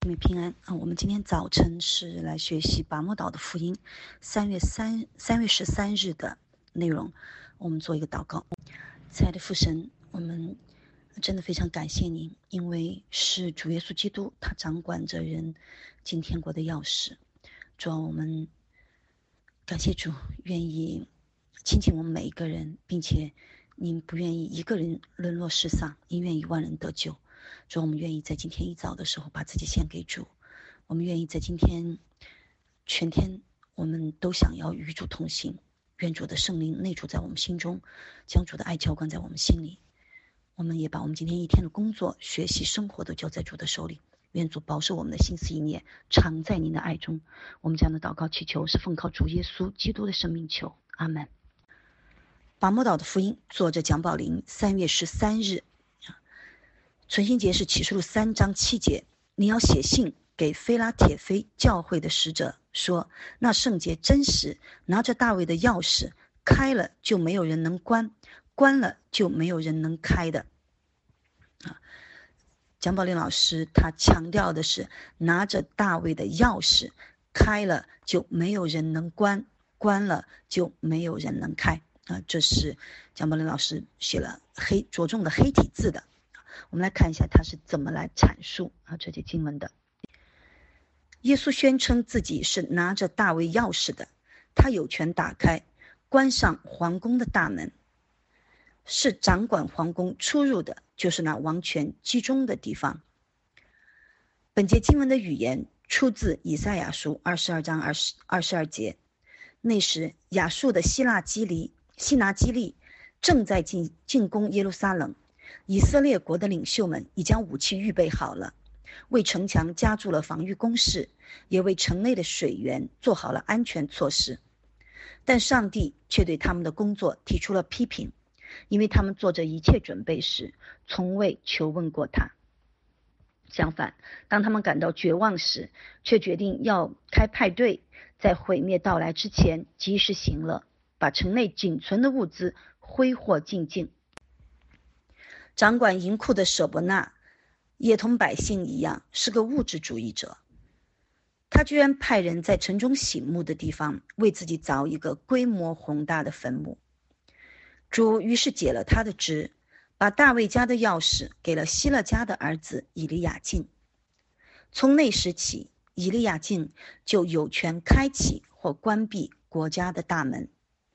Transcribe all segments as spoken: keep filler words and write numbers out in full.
因为平安啊，我们今天早晨是来学习拔摩岛的福音，三月三三月十三日的内容。我们做一个祷告。亲爱的父神，我们真的非常感谢您，因为是主耶稣基督，他掌管着人进天国的钥匙。主啊，我们感谢主，愿意亲近我们每一个人，并且您不愿意一个人沦落世上，您愿意万人得救。主啊，我们愿意在今天一早的时候把自己献给主，我们愿意在今天全天我们都想要与主同行，愿主的圣灵内住在我们心中，将主的爱浇灌在我们心里。我们也把我们今天一天的工作、学习、生活都交在主的手里，愿主保守我们的心思意念常在您的爱中。我们这样的祷告祈求是奉靠主耶稣基督的生命求，阿们。拔摩岛的福音，作者蒋宝林，三月十三日。存心节是启示录三章七节，你要写信给菲拉铁菲教会的使者说，那圣洁真实，拿着大卫的钥匙，开了就没有人能关，关了就没有人能开的。啊，蒋宝林老师他强调的是，拿着大卫的钥匙，开了就没有人能关，关了就没有人能开。啊，这是蒋宝林老师写了黑着重的黑体字的。我们来看一下他是怎么来阐述啊这节经文的。耶稣宣称自己是拿着大卫钥匙的，他有权打开关上皇宫的大门，是掌管皇宫出入的，就是那王权集中的地方。本节经文的语言出自以赛亚书二十二章二十二节。那时亚述的希腊基利希拿基利正在进进攻耶路撒冷，以色列国的领袖们已将武器预备好了，为城墙加筑了防御工事，也为城内的水源做好了安全措施。但上帝却对他们的工作提出了批评，因为他们做着一切准备时，从未求问过他。相反，当他们感到绝望时，却决定要开派对，在毁灭到来之前及时行乐，把城内仅存的物资挥霍尽尽。掌管银库的舍伯纳也同百姓一样是个物质主义者，他居然派人在城中醒目的地方为自己凿一个规模宏大的坟墓。主于是解了他的职，把大卫家的钥匙给了希勒家的儿子以利亚敬。从那时起，以利亚敬就有权开启或关闭国家的大门。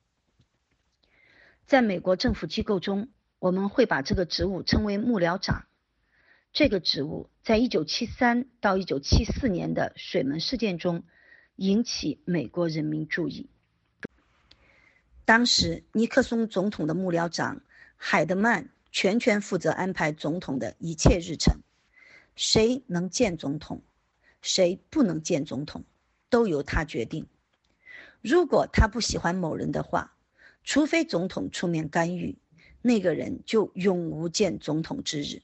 在美国政府机构中，我们会把这个职务称为幕僚长。这个职务在一九七三到一九七四年的水门事件中引起美国人民注意。当时尼克松总统的幕僚长海德曼全权负责安排总统的一切日程，谁能见总统，谁不能见总统，都由他决定。如果他不喜欢某人的话，除非总统出面干预，那个人就永无见总统之日。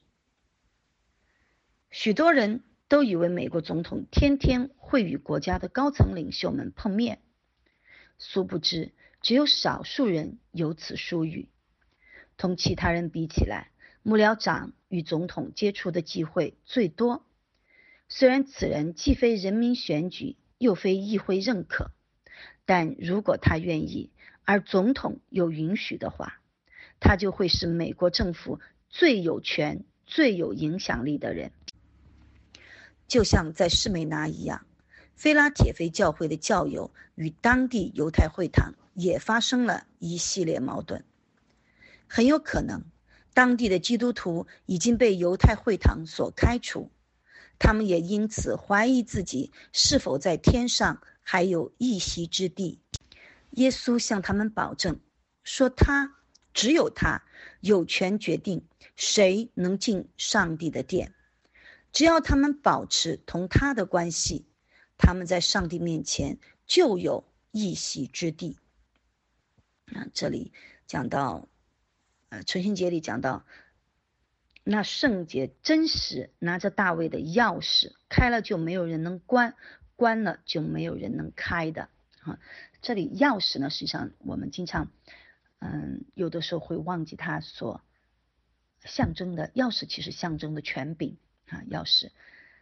许多人都以为美国总统天天会与国家的高层领袖们碰面，殊不知只有少数人有此殊遇。同其他人比起来，幕僚长与总统接触的机会最多。虽然此人既非人民选举，又非议会认可，但如果他愿意，而总统又允许的话，他就会是美国政府最有权、最有影响力的人。就像在士美拿一样，菲拉铁菲教会的教友与当地犹太会堂也发生了一系列矛盾。很有可能，当地的基督徒已经被犹太会堂所开除，他们也因此怀疑自己是否在天上还有一席之地。耶稣向他们保证说，他只有他有权决定谁能进上帝的殿，只要他们保持同他的关系，他们在上帝面前就有一席之地。那这里讲到呃，存心节里讲到，那圣洁真实，拿着大卫的钥匙，开了就没有人能关，关了就没有人能开的啊。这里钥匙呢，实际上我们经常嗯，有的时候会忘记它所象征的。钥匙其实象征的权柄啊，钥匙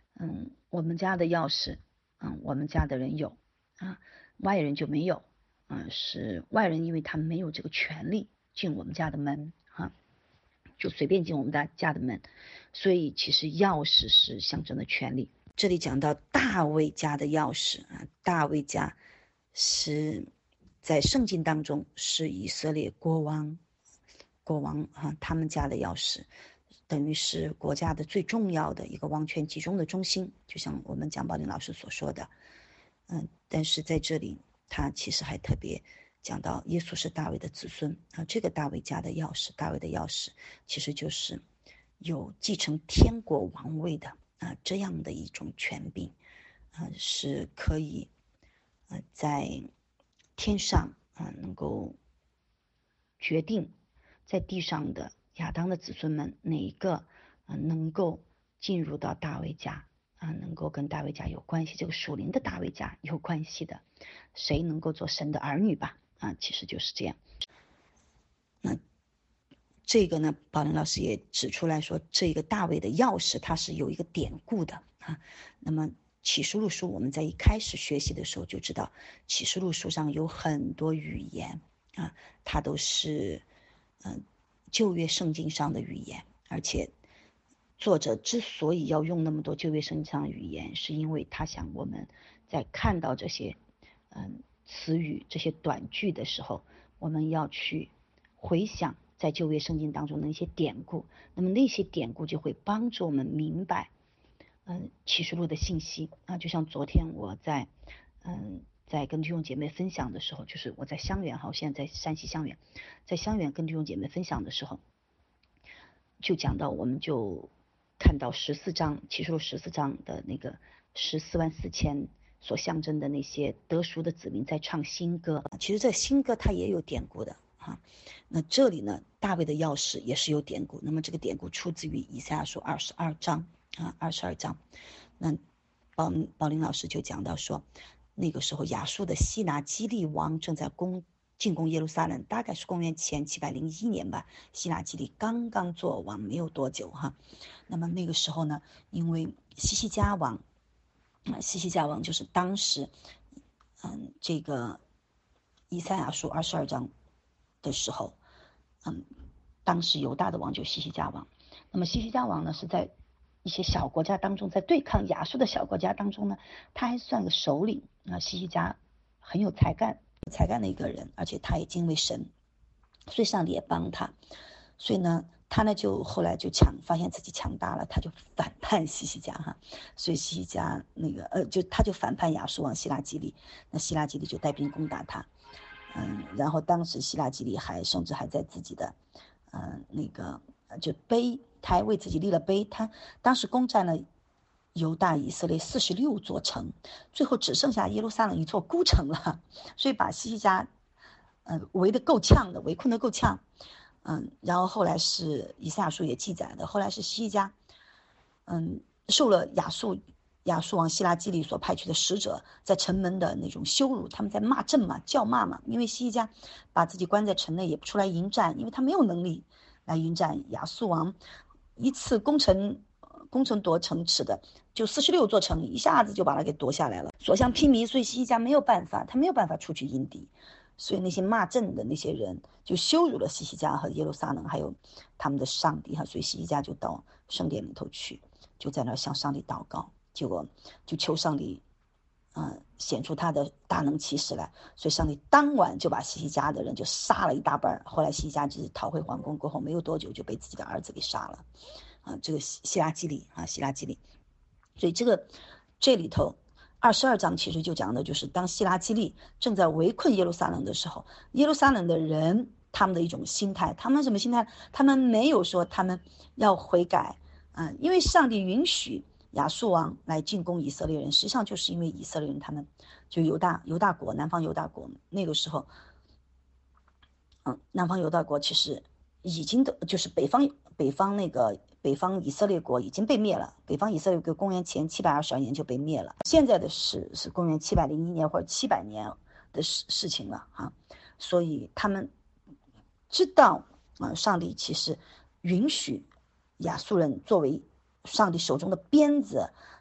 嗯，我们家的钥匙，嗯，我们家的人有啊，外人就没有，嗯，是外人，因为他没有这个权利进我们家的门啊，就随便进我们的家的门，所以其实钥匙是象征的权利。这里讲到大卫家的钥匙啊，大卫家是在圣经当中是以色列国王国王啊他们家的钥匙，等于是国家的最重要的一个王权集中的中心，就像我们蒋宝林老师所说的。嗯，但是在这里他其实还特别讲到耶稣是大卫的子孙啊，这个大卫家的钥匙，大卫的钥匙其实就是有继承天国王位的啊这样的一种权柄啊，是可以呃在天上啊能够决定在地上的亚当的子孙们哪一个啊能够进入到大卫家啊，能够跟大卫家有关系，这个属灵的大卫家有关系的，谁能够做神的儿女吧？啊，其实就是这样。那这个呢，宝林老师也指出来说，这个大卫的钥匙它是有一个典故的啊。那么启示录书我们在一开始学习的时候就知道，启示录书上有很多语言啊，它都是嗯、呃、旧约圣经上的语言，而且作者之所以要用那么多旧约圣经上的语言，是因为他想我们在看到这些嗯词语、这些短句的时候，我们要去回想在旧约圣经当中的一些典故，那么那些典故就会帮助我们明白嗯启示录的信息啊。就像昨天我在嗯在跟弟兄姐妹分享的时候，就是我在香园哈，我现在在山西香园，在香园跟弟兄姐妹分享的时候，就讲到我们就看到十四章启示录十四章的那个十四万四千所象征的那些得赎的子民在唱新歌，其实这新歌它也有典故的啊。那这里呢，大卫的钥匙也是有典故，那么这个典故出自于以赛亚书二十二章啊，二十二章。那宝宝林老师就讲到说，那个时候亚述的西拿基利王正在攻进攻耶路撒冷，大概是公元前七百零一年吧，西拿基利刚刚做王没有多久哈。那么那个时候呢，因为西西家王西西家王就是当时嗯这个以赛亚书二十二章的时候，嗯当时犹大的王就西西家王。那么西西家王呢是在一些小国家当中，在对抗亚述的小国家当中呢，他还算个首领啊。西西家很有才干才干的一个人，而且他也敬畏神，所以上帝也帮他。所以呢他呢就后来就强发现自己强大了，他就反叛西西家哈，所以西西家那个呃就他就反叛亚述王希拉基利，那希拉基利就带兵攻打他，嗯，然后当时希拉基利还甚至还在自己的呃那个就碑，他还为自己立了碑，他当时攻占了犹大以色列四十六座城，最后只剩下耶路撒冷一座孤城了，所以把西西家呃围得够呛的，围困得够呛。嗯，然后后来是以赛亚书也记载的，后来是西西家嗯受了亚述亚述王希拉基利所派去的使者在城门的那种羞辱，他们在骂阵嘛，叫骂嘛，因为西西家把自己关在城内也不出来迎战，因为他没有能力来迎战亚述王，一次攻城攻城夺城池的就四十六座城，一下子就把他给夺下来了，所向披靡，所以西西家没有办法，他没有办法出去迎敌，所以那些骂阵的那些人就羞辱了西西家和耶路撒冷还有他们的上帝哈，所以西西家就到圣殿里头去，就在那向上帝祷告，结果就求上帝嗯、呃，显出他的大能奇事来，所以上帝当晚就把西西家的人就杀了一大半，后来西西家就是逃回皇宫过后没有多久就被自己的儿子给杀了啊，这个希拉基利啊，希拉基利，所以这个这里头二十二章其实就讲的就是当希拉基利正在围困耶路撒冷的时候，耶路撒冷的人他们的一种心态，他们什么心态？他们没有说他们要悔改，嗯，因为上帝允许亚述王来进攻以色列人，实际上就是因为以色列人他们就犹大犹大国南方犹大国那个时候，嗯，南方犹大国其实已经的就是北方北方那个北方以色列国已经被灭了，北方以色列国公元前七百二十二年就被灭了，现在的是是公元七百零一年或者七百年的事事情了哈，所以他们知道啊、呃，上帝其实允许亚述人作为上帝手中的鞭子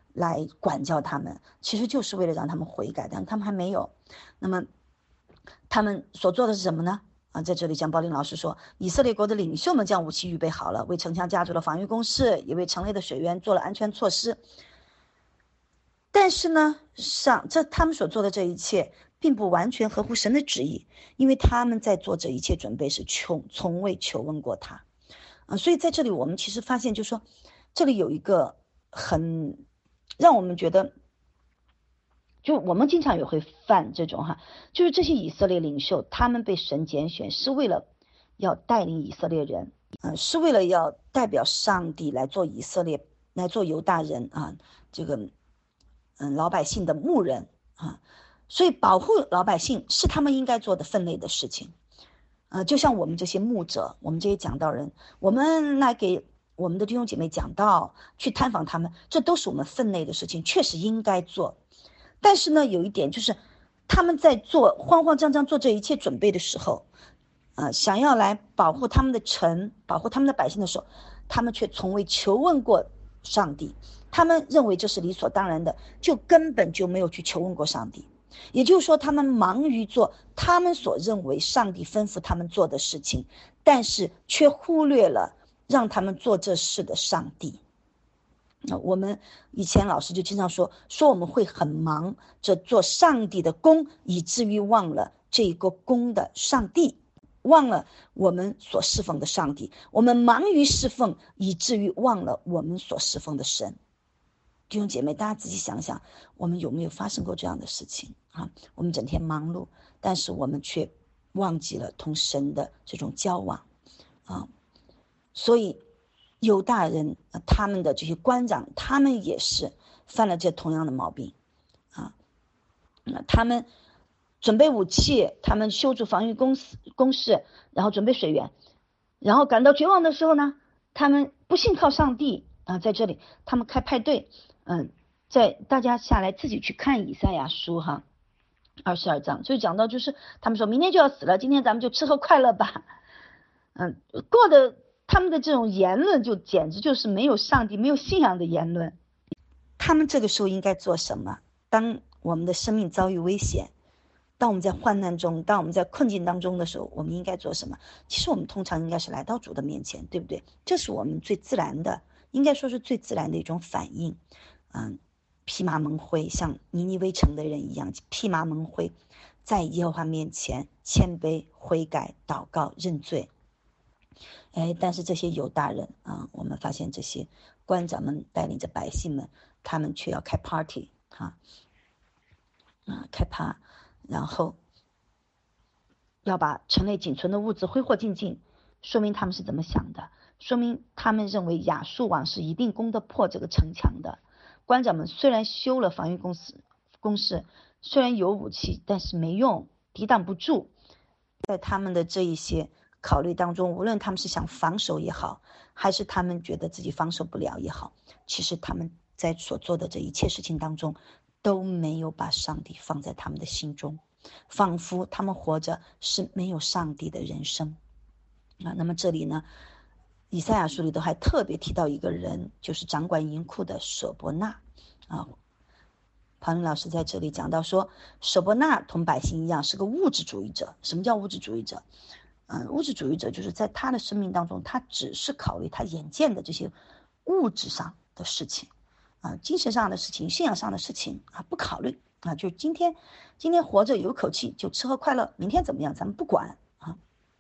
来管教他们，其实就是为了让他们悔改，但他们还没有。那么他们所做的是什么呢？啊，在这里江宝林老师说，以色列国的领袖们将武器预备好了，为城墙架筑了防御工事，也为城内的水源做了安全措施。但是呢，上这他们所做的这一切并不完全合乎神的旨意，因为他们在做这一切准备时从从未求问过他。啊，所以在这里我们其实发现，就是说这里有一个很让我们觉得，就我们经常也会犯这种哈，就是这些以色列领袖，他们被神拣选是为了要带领以色列人，呃，是为了要代表上帝来做以色列，来做犹大人啊，这个嗯老百姓的牧人啊，所以保护老百姓是他们应该做的分内的事情。呃，就像我们这些牧者，我们这些讲道人，我们来给我们的弟兄姐妹讲道，去探访他们，这都是我们分内的事情，确实应该做。但是呢，有一点就是，他们在做慌慌张张做这一切准备的时候，呃，想要来保护他们的城，保护他们的百姓的时候，他们却从未求问过上帝，他们认为这是理所当然的，就根本就没有去求问过上帝。也就是说，他们忙于做他们所认为上帝吩咐他们做的事情，但是却忽略了让他们做这事的上帝。我们以前老师就经常说说我们会很忙着做上帝的工，以至于忘了这个工的上帝，忘了我们所侍奉的上帝。我们忙于侍奉，以至于忘了我们所侍奉的神。弟兄姐妹，大家仔细想想，我们有没有发生过这样的事情啊？我们整天忙碌，但是我们却忘记了同神的这种交往啊。所以犹大人他们的这些官长，他们也是犯了这同样的毛病啊。他们准备武器，他们修筑防御工工事，然后准备水源，然后感到绝望的时候呢，他们不信靠上帝啊。在这里他们开派对，嗯，在大家下来自己去看以赛亚书哈，二十二章就讲到，就是他们说明天就要死了，今天咱们就吃喝快乐吧。嗯，过的他们的这种言论就简直就是没有上帝、没有信仰的言论。他们这个时候应该做什么？当我们的生命遭遇危险，当我们在患难中，当我们在困境当中的时候，我们应该做什么？其实我们通常应该是来到主的面前，对不对？这是我们最自然的，应该说是最自然的一种反应。嗯，披麻蒙灰，像尼尼微城的人一样，披麻蒙灰，在耶和华面前谦卑悔改祷告认罪。哎，但是这些犹大人啊，我们发现这些官长们带领着百姓们，他们却要开 party 哈、啊，啊，开趴，然后要把城内仅存的物资挥霍尽尽，说明他们是怎么想的？说明他们认为亚述王是一定攻得破这个城墙的。官长们虽然修了防御工事，工事虽然有武器，但是没用，抵挡不住。在他们的这一些考虑当中，无论他们是想防守也好，还是他们觉得自己防守不了也好，其实他们在所做的这一切事情当中都没有把上帝放在他们的心中，仿佛他们活着是没有上帝的人生啊。那么这里呢，以赛亚书里头还特别提到一个人，就是掌管银库的舍伯纳啊。庞林老师在这里讲到说，舍伯纳同百姓一样是个物质主义者。什么叫物质主义者？嗯，物质主义者就是在他的生命当中，他只是考虑他眼见的这些物质上的事情啊，精神上的事情、信仰上的事情啊，不考虑啊，就今天今天活着有口气就吃喝快乐，明天怎么样咱们不管啊。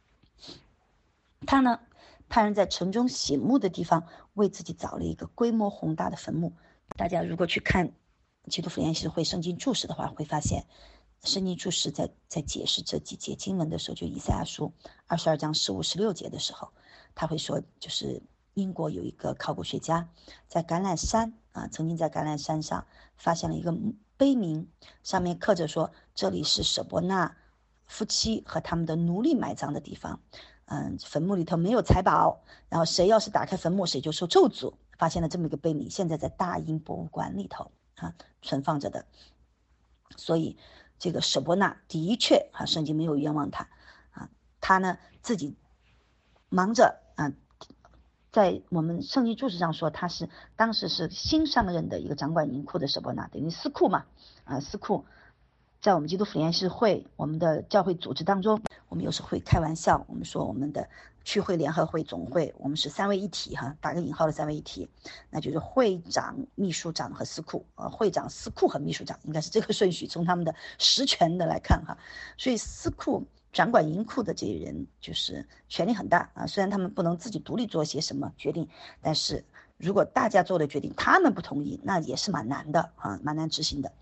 他呢，派人在城中醒目的地方为自己凿了一个规模宏大的坟墓。大家如果去看基督复研习会圣经注释的话，会发现圣经注释在在解释这几节经文的时候，就以赛亚书二十二章十五十六节的时候，他会说，就是英国有一个考古学家在橄榄山啊，曾经在橄榄山上发现了一个碑铭，上面刻着说这里是舍伯纳夫妻和他们的奴隶埋葬的地方。嗯，坟墓里头没有财宝，然后谁要是打开坟墓，谁就受咒诅。发现了这么一个碑铭，现在在大英博物馆里头啊存放着的。所以这个舍伯纳的确啊，圣经没有冤枉他啊，他呢自己忙着啊在我们圣经注释上说，他是当时是新上任的一个掌管银库的舍伯那，等于司库嘛，啊，司库。在我们基督复联释会，我们的教会组织当中，我们有时会开玩笑，我们说我们的区会联合会总会，我们是三位一体哈，打个引号的三位一体，那就是会长、秘书长和司库，呃，会长、司库和秘书长应该是这个顺序，从他们的实权的来看哈，所以司库掌管银库的这些人就是权力很大啊，虽然他们不能自己独立做些什么决定，但是如果大家做的决定他们不同意，那也是蛮难的啊，蛮难执行的。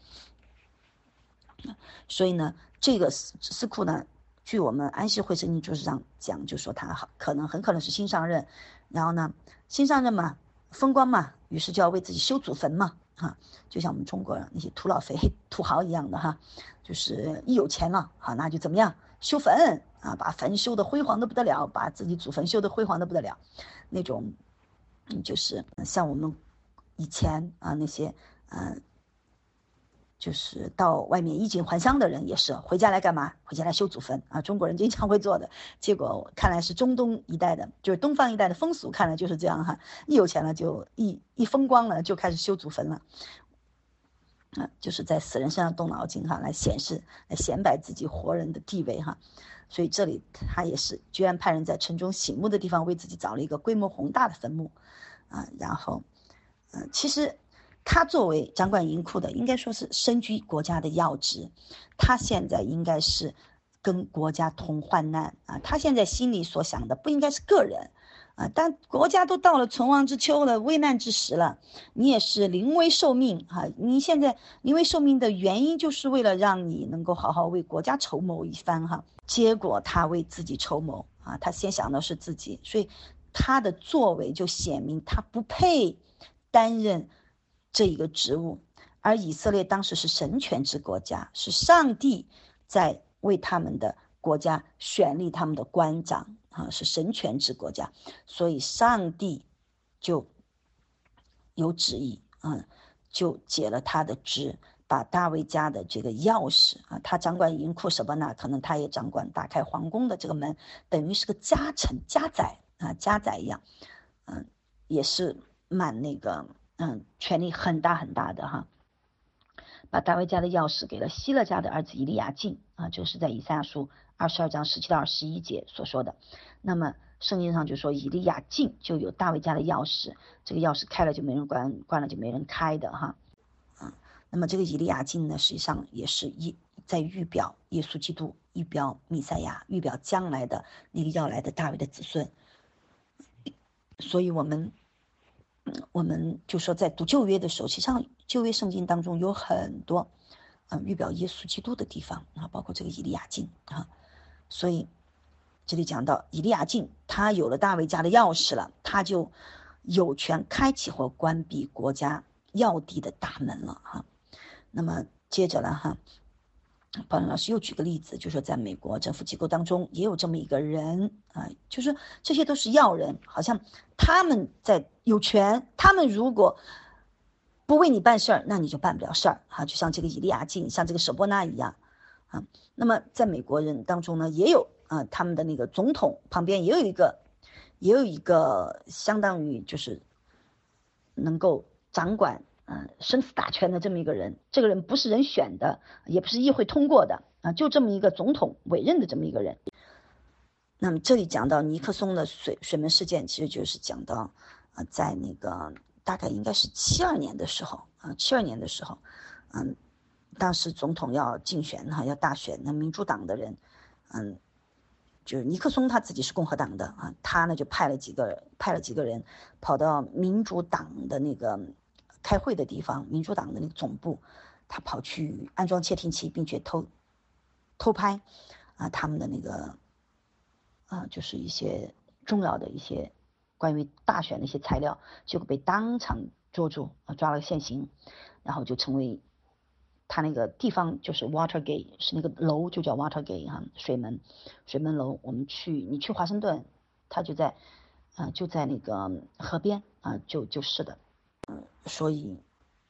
所以呢，这个司库呢，据我们安息会圣经注释上讲，就说他好可能很可能是新上任，然后呢，新上任嘛，风光嘛，于是就要为自己修祖坟嘛，哈，就像我们中国那些土老肥土豪一样的哈，就是一有钱了，好，那就怎么样修坟啊，把坟修得辉煌的不得了，把自己祖坟修得辉煌的不得了，那种，嗯，就是像我们以前啊那些，嗯、呃。就是到外面衣锦还乡的人也是回家来干嘛？回家来修祖坟啊！中国人经常会做的，结果看来是中东一带的，就是东方一带的风俗，看来就是这样哈。一有钱了就一一风光了就开始修祖坟了，啊，就是在死人身上动脑筋哈，来显示来显摆自己活人的地位哈。所以这里他也是居然派人在城中醒目的地方为自己找了一个规模宏大的坟墓啊，然后，嗯、呃，其实。他作为掌管银库的，应该说是身居国家的要职，他现在应该是跟国家同患难啊！他现在心里所想的不应该是个人啊，但国家都到了存亡之秋了，危难之时了，你也是临危受命啊！你现在临危受命的原因就是为了让你能够好好为国家筹谋一番哈，结果他为自己筹谋啊，他先想的是自己，所以他的作为就显明他不配担任这一个职务，而以色列当时是神权之国家，是上帝在为他们的国家选立他们的官长啊，是神权之国家，所以上帝就有旨意啊，就解了他的职，把大卫家的这个钥匙啊，他掌管银库舍伯那，可能他也掌管打开皇宫的这个门，等于是个家臣家宰啊，家宰一样，嗯，也是蛮那个。嗯，权力很大很大的哈，把大卫家的钥匙给了希勒家的儿子以利亚敬啊，就是在以赛亚书二十二章十七到二十一节所说的。那么圣经上就说以利亚敬就有大卫家的钥匙，这个钥匙开了就没人关，关了就没人开的哈。啊，那么这个以利亚敬呢，实际上也是一在预表耶稣基督，预表弥赛亚，预表将来的那个要来的大卫的子孙。所以我们。我们就说在读旧约的时候，实际上旧约圣经当中有很多，嗯、呃，预表耶稣基督的地方啊，包括这个以利亚敬啊，所以这里讲到以利亚敬，他有了大卫家的钥匙了，他就有权开启或关闭国家要地的大门了哈。那么接着了哈，宝林老师又举个例子，就说在美国政府机构当中也有这么一个人啊，就是这些都是要人，好像他们在有权，他们如果不为你办事儿，那你就办不了事儿啊，就像这个以利亚敬，像这个舍伯那一样啊。那么在美国人当中呢，也有啊，他们的那个总统旁边也有一个，也有一个相当于就是能够掌管。嗯，生死大权的这么一个人，这个人不是人选的，也不是议会通过的啊，就这么一个总统委任的这么一个人。那么这里讲到尼克松的水水门事件，其实就是讲到啊，在那个大概应该是七二年的时候啊，七二年的时候，嗯，当时总统要竞选哈，要大选，那民主党的人，嗯，就是尼克松他自己是共和党的啊，他呢就派了几个派了几个人跑到民主党的那个。开会的地方，民主党的那个总部，他跑去安装窃听器，并且偷偷拍啊他们的那个啊就是一些重要的一些关于大选的一些材料，结果被当场捉住啊，抓了现行，然后就成为他那个地方就是 Watergate， 是那个楼就叫 Watergate 哈，水门水门楼。我们去你去华盛顿，他就在啊就在那个河边啊，就就是的。所以，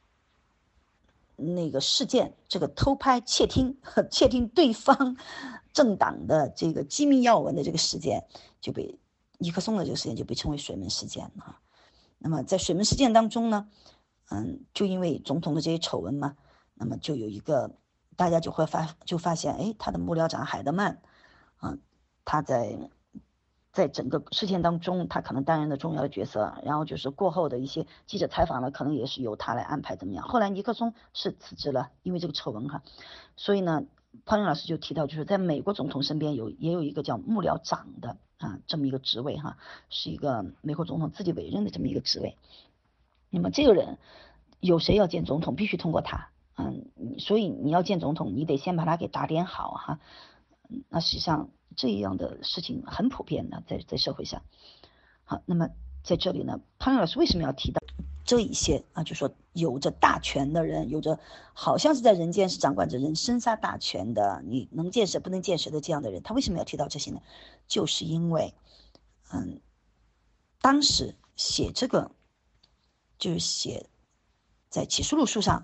那个事件，这个偷拍、窃听、窃听对方政党的这个机密要闻的这个事件，就被尼克松的这个事件就被称为水门事件啊。那么在水门事件当中呢，嗯，就因为总统的这些丑闻嘛，那么就有一个大家就会发就发现，哎，他的幕僚长海德曼啊，他在在整个事件当中，他可能担任了重要的角色。然后就是过后的一些记者采访呢，可能也是由他来安排怎么样。后来尼克松是辞职了，因为这个丑闻哈。所以呢，潘云老师就提到，就是在美国总统身边有也有一个叫幕僚长的啊这么一个职位哈，是一个美国总统自己委任的这么一个职位。那么这个人有谁要见总统，必须通过他。嗯，所以你要见总统，你得先把他给打点好哈。那实际上这样的事情很普遍的，在在社会上。好，那么在这里呢，潘老师为什么要提到这一些啊？就说有着大权的人，有着好像是在人间是掌管着人生杀大权的，你能见谁不能见谁的这样的人，他为什么要提到这些呢？就是因为，嗯，当时写这个，就是写在启示录书上，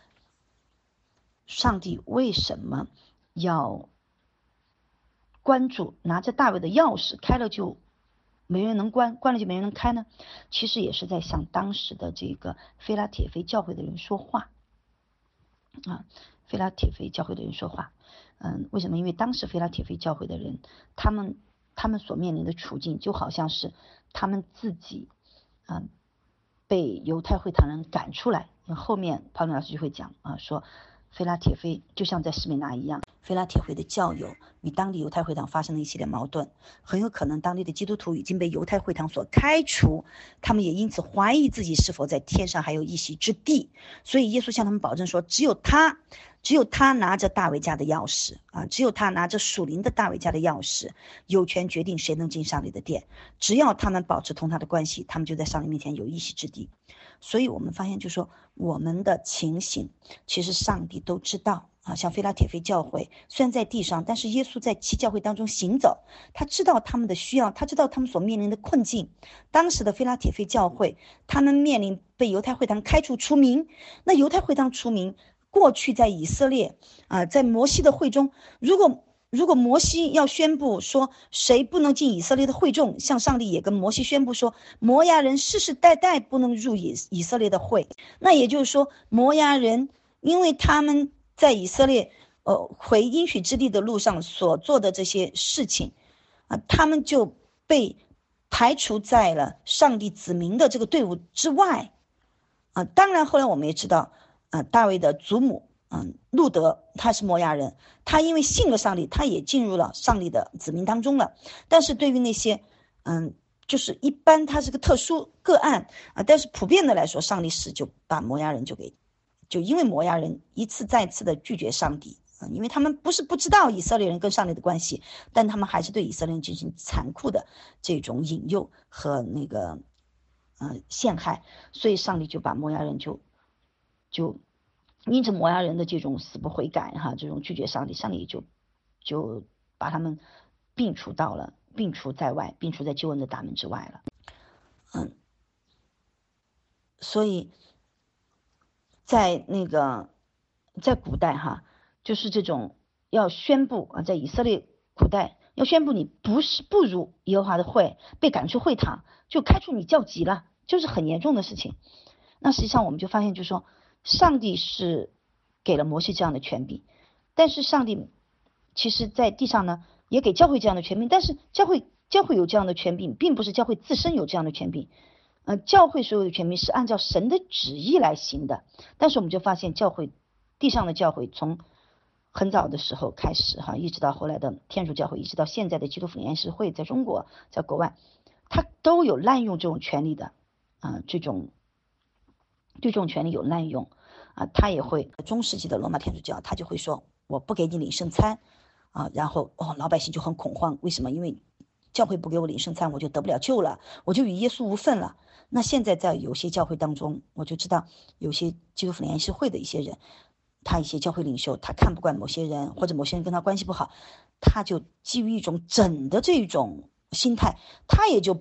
上帝为什么要关注拿着大卫的钥匙，开了就没人能关，关了就没人能开呢？其实也是在向当时的这个菲拉铁菲教会的人说话啊，菲拉铁菲教会的人说话。嗯，为什么？因为当时菲拉铁菲教会的人，他们他们所面临的处境就好像是他们自己嗯被犹太会堂人赶出来。后面庞老师就会讲啊，说菲拉铁菲就像在士美拿一样，菲拉铁菲的教友与当地犹太会堂发生了一系列矛盾，很有可能当地的基督徒已经被犹太会堂所开除，他们也因此怀疑自己是否在天上还有一席之地。所以耶稣向他们保证说，只有他只有他拿着大卫家的钥匙啊，只有他拿着属灵的大卫家的钥匙，有权决定谁能进上帝的殿。只要他们保持同他的关系，他们就在上帝面前有一席之地。所以我们发现，就是说我们的情形，其实上帝都知道啊。像菲拉铁菲教会虽然在地上，但是耶稣在其教会当中行走，他知道他们的需要，他知道他们所面临的困境。当时的菲拉铁菲教会，他们面临被犹太会堂开除除名。那犹太会堂除名，过去在以色列啊，在摩西的会中，如果如果摩西要宣布说谁不能进以色列的会众，像上帝也跟摩西宣布说，摩押人世世代代不能入以以色列的会。那也就是说，摩押人因为他们在以色列呃回应许之地的路上所做的这些事情啊，他们就被排除在了上帝子民的这个队伍之外啊。当然后来我们也知道啊，大卫的祖母嗯，路德他是摩押人，他因为信了上帝，他也进入了上帝的子民当中了。但是对于那些嗯，就是一般他是个特殊个案啊，但是普遍的来说，上帝是就把摩押人就给就因为摩押人一次再次的拒绝上帝啊，因为他们不是不知道以色列人跟上帝的关系，但他们还是对以色列人进行残酷的这种引诱和那个呃陷害，所以上帝就把摩押人就就因着摩押人的这种死不悔改哈，这种拒绝上帝，上帝就就把他们摒除到了摒除在外，摒除在救恩的大门之外了。嗯，所以在那个在古代哈，就是这种要宣布啊，在以色列古代要宣布你不是不入耶和华的会，被赶出会堂，就开除你教籍了，就是很严重的事情。那实际上我们就发现，就是说上帝是给了摩西这样的权柄，但是上帝其实在地上呢也给教会这样的权柄，但是教会教会有这样的权柄，并不是教会自身有这样的权柄，呃，教会所有的权柄是按照神的旨意来行的。但是我们就发现教会地上的教会从很早的时候开始哈，一直到后来的天主教会，一直到现在的基督复临安士会，在中国在国外，他都有滥用这种权利的啊、呃，这种对这种权利有滥用啊，他也会中世纪的罗马天主教，他就会说我不给你领圣餐啊，然后哦老百姓就很恐慌，为什么？因为教会不给我领圣餐，我就得不了救了，我就与耶稣无份了。那现在在有些教会当中，我就知道有些基督复临安士会的一些人，他一些教会领袖，他看不惯某些人，或者某些人跟他关系不好，他就基于一种整的这种心态，他也就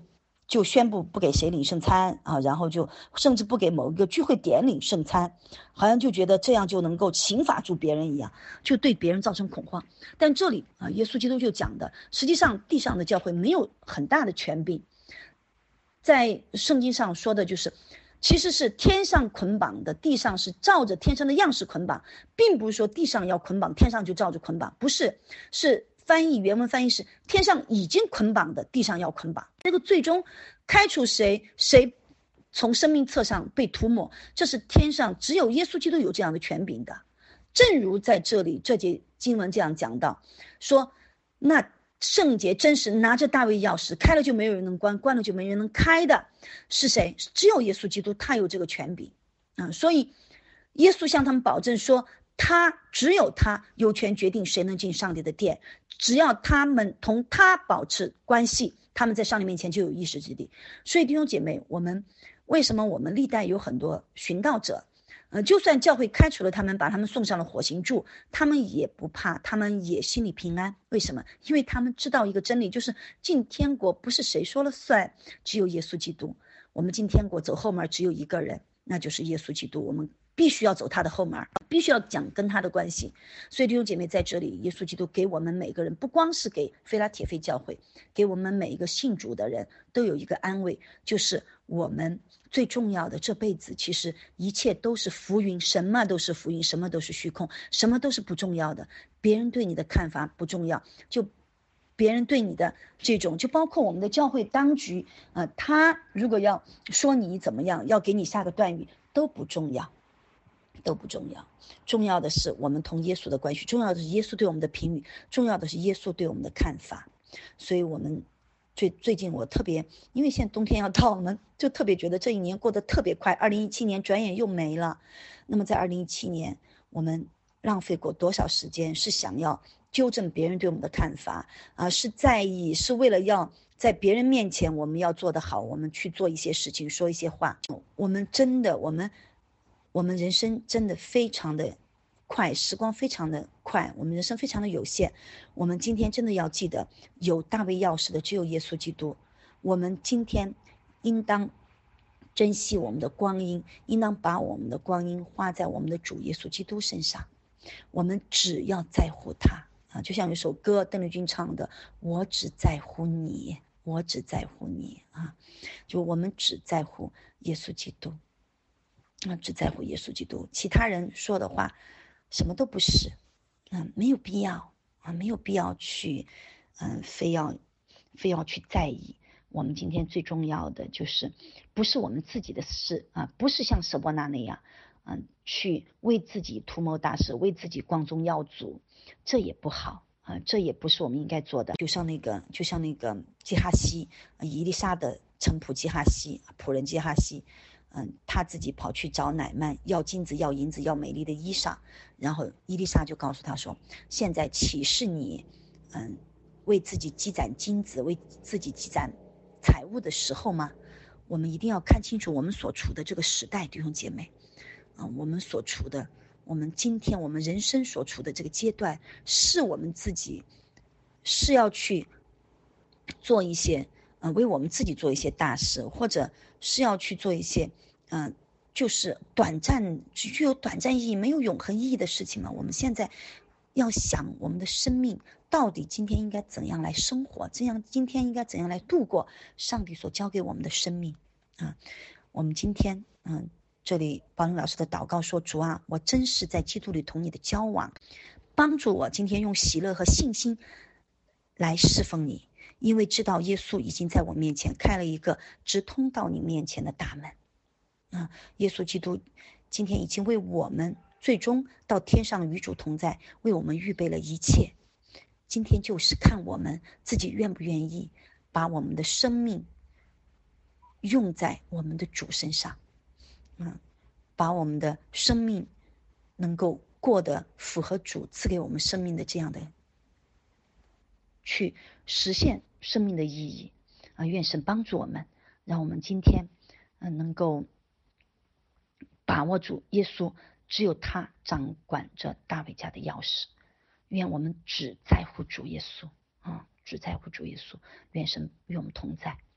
就宣布不给谁领圣餐啊，然后就甚至不给某一个聚会点领圣餐，好像就觉得这样就能够刑罚住别人一样，就对别人造成恐慌。但这里啊，耶稣基督就讲的，实际上地上的教会没有很大的权柄，在圣经上说的就是，其实是天上捆绑的，地上是照着天上的样式捆绑，并不是说地上要捆绑，天上就照着捆绑，不是，是翻译原文翻译是天上已经捆绑的，地上要捆绑。这个最终开除谁，谁从生命册上被涂抹，这是天上只有耶稣基督有这样的权柄的。正如在这里这节经文这样讲到，说那圣洁真实拿着大卫钥匙，开了就没有人能关，关了就没人能开的是谁？只有耶稣基督，他有这个权柄啊！所以耶稣向他们保证说，他只有他有权决定谁能进上帝的殿，只要他们同他保持关系，他们在上帝面前就有议事之地。所以弟兄姐妹，我们为什么我们历代有很多寻道者，呃，就算教会开除了他们，把他们送上了火刑柱，他们也不怕，他们也心里平安。为什么？因为他们知道一个真理，就是进天国不是谁说了算，只有耶稣基督。我们进天国走后门只有一个人，那就是耶稣基督，我们必须要走他的后门，必须要讲跟他的关系。所以弟兄姐妹，在这里耶稣基督给我们每个人，不光是给菲拉铁非教会，给我们每一个信主的人都有一个安慰，就是我们最重要的这辈子其实一切都是浮云，什么都是浮云，什么都是虚空，什么都是不重要的。别人对你的看法不重要，就别人对你的这种，就包括我们的教会当局，呃，他如果要说你怎么样，要给你下个断语，都不重要，都不重要。重要的是我们同耶稣的关系，重要的是耶稣对我们的评语，重要的是耶稣对我们的看法。所以我们最最近我特别，因为现在冬天要到，我们就特别觉得这一年过得特别快，二零一七年转眼又没了。那么在二零一七年，我们浪费过多少时间是想要纠正别人对我们的看法啊、呃，是在意，是为了要在别人面前我们要做得好，我们去做一些事情，说一些话。我们真的，我们我们人生真的非常的快，时光非常的快，我们人生非常的有限。我们今天真的要记得，有大卫钥匙的只有耶稣基督。我们今天应当珍惜我们的光阴，应当把我们的光阴花在我们的主耶稣基督身上。我们只要在乎他啊，就像有首歌邓丽君唱的，我只在乎你，我只在乎你啊，就我们只在乎耶稣基督啊，只在乎耶稣基督，其他人说的话什么都不是，嗯，没有必要啊，没有必要去，嗯，非要非要去在意。我们今天最重要的就是不是我们自己的事啊，不是像舍伯那那样嗯，去为自己图谋大事，为自己光宗耀祖，这也不好啊，这也不是我们应该做的。就像那个，就像那个基哈西，伊丽莎的臣仆基哈西，仆人基哈西，嗯，他自己跑去找乃曼要金子、要银子、要美丽的衣裳，然后伊丽莎就告诉他说：“现在岂是你，嗯，为自己积攒金子、为自己积攒财物的时候吗？”我们一定要看清楚我们所处的这个时代，弟兄姐妹。啊，我们所处的，我们今天我们人生所处的这个阶段，是我们自己是要去做一些，呃，为我们自己做一些大事，或者是要去做一些，嗯、呃，就是短暂具有短暂意义、没有永恒意义的事情嘛。我们现在要想我们的生命到底今天应该怎样来生活，这样今天应该怎样来度过上帝所交给我们的生命啊。我们今天，嗯。这里宝林老师的祷告说，主啊，我真是在基督里同你的交往，帮助我今天用喜乐和信心来侍奉你，因为知道耶稣已经在我面前开了一个直通到你面前的大门啊！耶稣基督今天已经为我们最终到天上与主同在，为我们预备了一切。今天就是看我们自己愿不愿意把我们的生命用在我们的主身上。嗯，把我们的生命能够过得符合主赐给我们生命的这样的，去实现生命的意义啊！愿神帮助我们，让我们今天嗯、呃、能够把握住耶稣，只有他掌管着大卫家的钥匙。愿我们只在乎主耶稣啊，只在乎主耶稣。愿神与我们同在。